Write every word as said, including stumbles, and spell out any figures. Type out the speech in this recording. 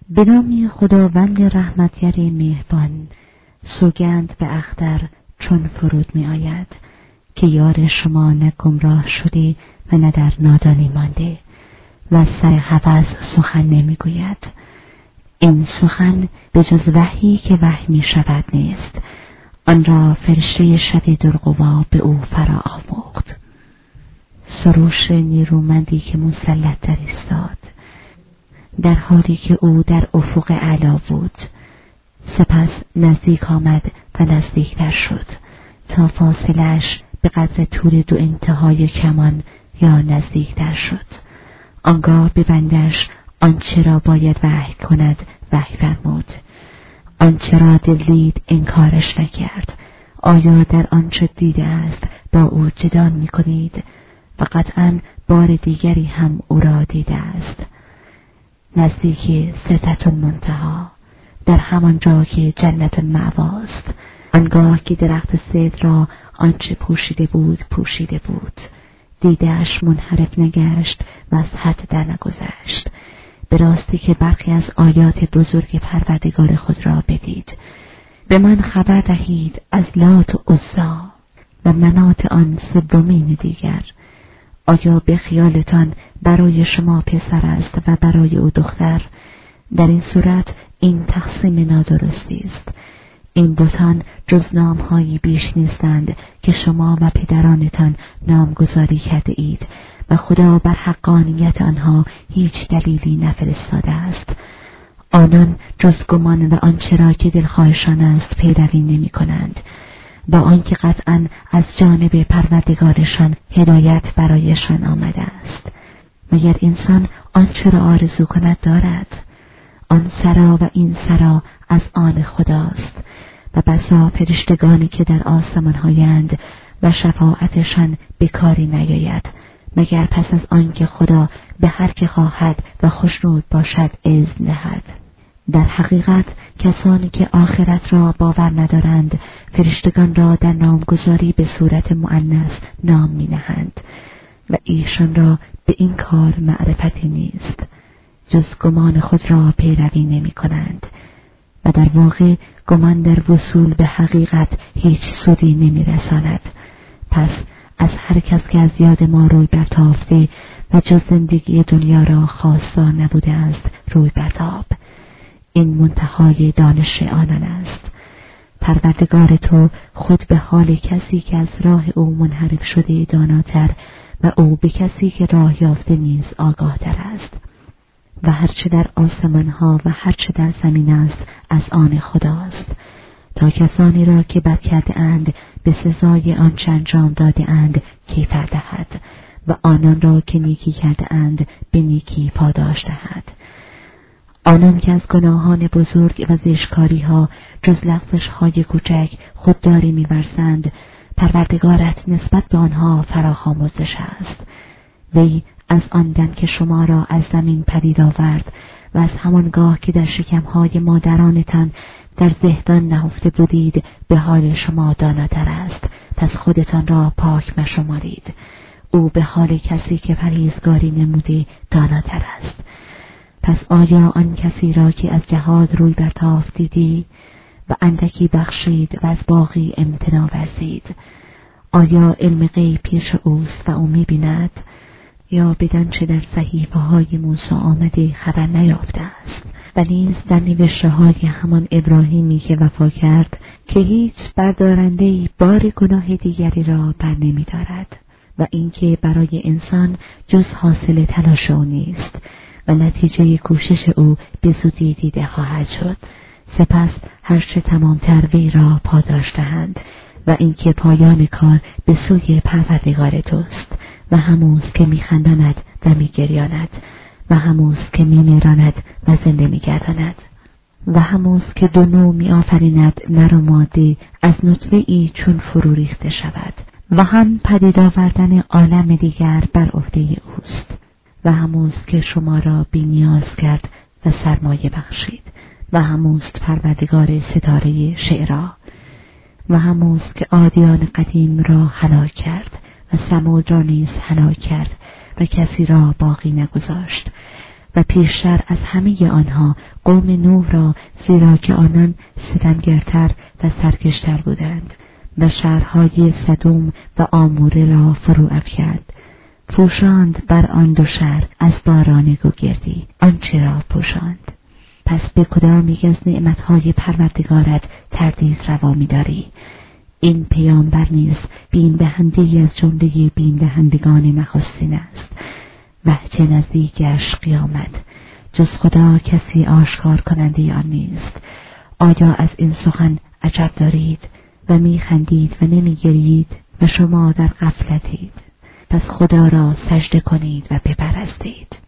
به نام خداوند رحمتگر مهربان. سوگند به اختر چون فرود می آید که یار شما نه گمراه شده و نه در نادانی مانده و از سر هوس سخن نمی گوید. این سخن به جز وحی که وحی می شود نیست، آن را فرشته شدید القوا به او فرا آموخت. سروش نیرومندی که مسلط در ایستاد، در حالی که او در افق اعلی بود. سپس نزدیک آمد و نزدیکتر شد تا فاصله‌اش به قدر طول دو انتهای کمان یا نزدیکتر شد. آنگاه به بندش آنچه را باید وحی کند وحی فرمود. آنچه را دل دید انکارش نکرد. آیا در آنچه دیده است با او جدال می کنید؟ و قطعاً بار دیگری هم او را دیده است. نزدیک سدرة المنتهی، در همان جا که جنت المأواست. آنگاه که درخت سدر را آنچه پوشیده بود پوشیده بود، دیده‌اش منحرف نگشت و از حد در نگذشت. به راستی که برخی از آیات بزرگ پروردگار خود را بدید. به من خبر دهید از لات و عزی و منات آن سومین دیگر. آیا به خیالتان برای شما پسر است و برای او دختر؟ در این صورت این تقسیم نادرستی است. این بتان جز نام‌هایی بیش نیستند که شما و پدرانتان نامگذاری کرده اید و خدا بر حقانیت آنها هیچ دلیلی نفرستاده است. آنان جز گمان و آنچه را که دلخواهشان است پیروی نمی کنند، با آنکه قطعاً از جانب پروردگارشان هدایت برایشان آمده است. مگر انسان آنچه را آرزو کند دارد؟ آن سرا و این سرا از آن خداست و بسا فرشتگانی که در آسمان هایند و شفاعتشان به کاری نیاید مگر پس از آنکه خدا به هر که خواهد و خوشنود باشد اذن دهد. در حقیقت کسانی که آخرت را باور ندارند فرشتگان را در نامگذاری به صورت مؤنث نام می نهند و ایشان را به این کار معرفتی نیست، جز گمان خود را پیروی نمی کنند و در واقع گمان در وصول به حقیقت هیچ سودی نمی رساند. پس از هر کس که از یاد ما روی برتافته و جز زندگی دنیا را خواستار نبوده است روی برتاب. این منتهای دانش آنان است. پروردگار تو خود به حال کسی که از راه او منحرف شده داناتر و او به کسی که راه یافته نیز آگاه تر است. و هرچه در آسمان ها و هرچه در زمین است از آن خداست، تا کسانی را که بد کرده اند به سزای آنچه انجام داده اند کیفر دهد و آنان را که نیکی کرده اند به نیکی پاداش دهد. آنان که از گناهان بزرگ و زشتکاری ها جز لغزش های کوچک خودداری می‌ورزند، پروردگارت نسبت به آنها فراخواموزش است. وی از آن دم که شما را از زمین پدید آورد و از همانگاه که در شکمهای مادرانتان در زهدان نهفته بودید به حال شما داناتر است، پس خودتان را پاک مشمارید. او به حال کسی که پرهیزگاری نموده داناتر است. پس آیا آن کسی را که از جهاد روی برتافت دیدی و اندکی بخشید و از باقی امتناع ورزید؟ آیا علم غیب پیش اوست و او می‌بیند؟ یا بدان چه در صحیفه های موسی آمده خبر نیافته است؟ و نیز در نوشته های همان ابراهیمی که وفا کرد که هیچ بردارنده‌ای بار گناه دیگری را بر نمی دارد و اینکه برای انسان جز حاصل تلاش او نیست و نتیجه کوشش او به زودی دیده خواهد شد. سپس هرچه تمامتر وی را پاداش دهند و اینکه پایان کار به سوی پروردگار توست و هموست که میخنداند و میگریاند و هموست که میمیراند و زنده میگرداند و هموست که دو نوع میآفریند نر و ماده از نطفه ای چون فرو ریخته شود و هم پدید آوردن عالم دیگر بر عهده اوست و هموست که شما را بی نیاز کرد و سرمایه بخشید و هموست پروردگار ستاره شعرا و هموست که عادیان قدیم را هلاک کرد و ثمود را نیز هلاک کرد و کسی را باقی نگذاشت و پیشتر از همه آنها قوم نوح را، زیرا که آنان ستمگرتر و سرکشتر بودند و شهرهای سدوم و آموره را فرو افکند. پوشاند بر آن دو شهر از باران گوگردی آنچه را پوشاند. پس به کدام یک از نعمتهای پروردگارت تردید روا می‌داری؟ این پیامبر نیز بین دهنده از جمله بین دهندگان نخستین است. وقت نزدیکش قیامت، جز خدا کسی آشکار کننده آن نیست. آیا از این سخن عجب دارید و میخندید و نمیگرید و شما در غفلتید؟ پس خدا را سجده کنید و بپرستید.